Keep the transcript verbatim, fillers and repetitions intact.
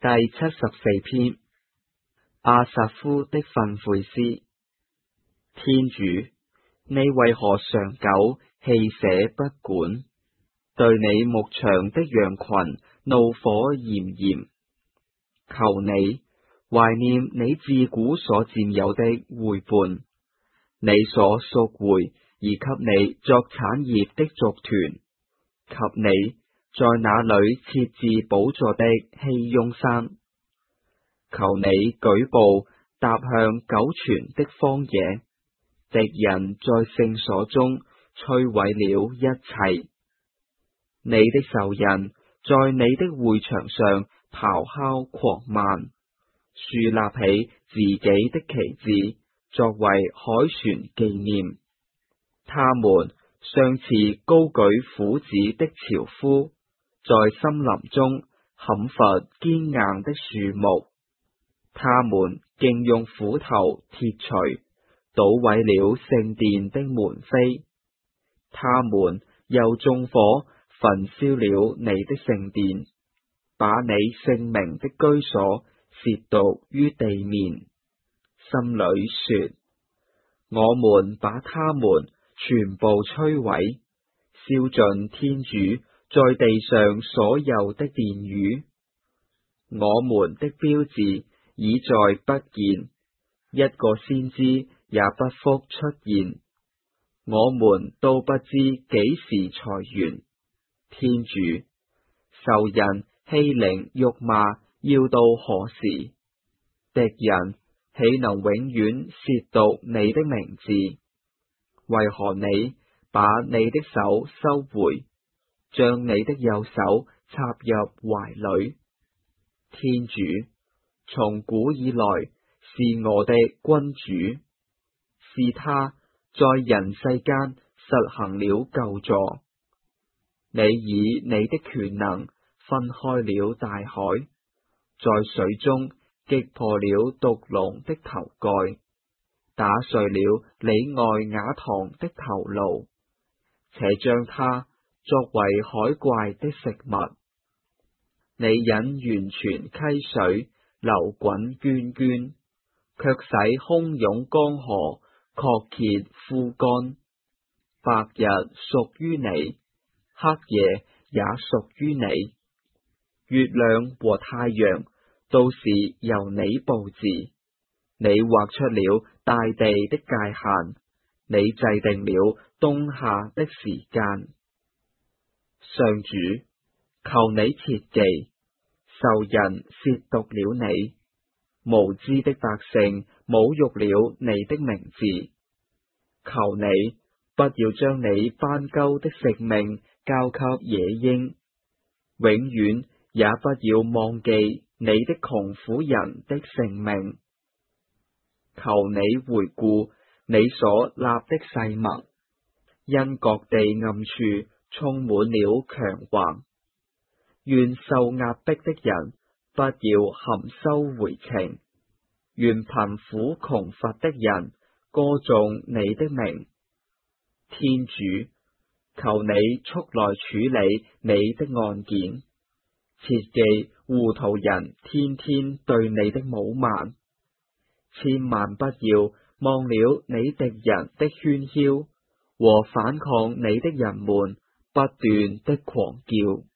第七十四篇，亞薩夫的訓誨詩。天主，你為何長久棄捨不管？對你牧場的羊群怒火炎炎。求你懷念你自古所佔有的會伴，你所贖回而給你作產業的族團，及你在那裏設置寶座的熙雍山。求你舉步踏向久存的荒野，敵人在聖所中摧毀了一切。你的仇人在你的會場上咆哮狂瀾，豎立起自己的旗幟，作為凱旋紀念。他們相似高舉斧子的樵夫，在森林中砍伐堅硬的樹木。他們竟用斧頭鐵錘搗毀了聖殿的門扉。他們又縱火焚燒了你的聖殿，把你聖名的居所褻瀆於地面，心裏說：我們把他們全部摧毀，燒盡天主在地上所有的殿宇。我們的標誌已在不見，一個先知也不復出現。我們都不知幾時才完。天主，仇人欺凌辱罵要到何時？敵人豈能永遠褻瀆你的名字？為何你把你的手收回，將你的右手插入懷裏？天主，從古以來是我的君主，是他在人世間實行了救助。你以你的權能分開了大海，在水中擊破了毒龍的頭蓋，打碎了里外雅堂的頭顱，且將它作為海怪的食物。你引完全溪水流滾涓涓，卻使洶湧江河涸竭枯乾。白日屬於你，黑夜也屬於你。月亮和太陽都是由你佈置。你劃出了大地的界限，你制定了冬夏的時間。上主，求你切記，仇人褻瀆了你，無知的百姓侮辱了你的名字。求你不要將你斑鳩的性命交給野鷹，永遠也不要忘記你的窮苦人的性命。求你回顧你所立的誓盟，因各地暗處充滿了強橫。願受壓迫的人不要含羞回情，願貧苦窮乏的人歌頌你的名。天主，求你速來處理你的案件，切記糊塗人天天對你的侮慢，千萬不要忘了你敵人的喧囂和反抗你的人們不斷的狂叫。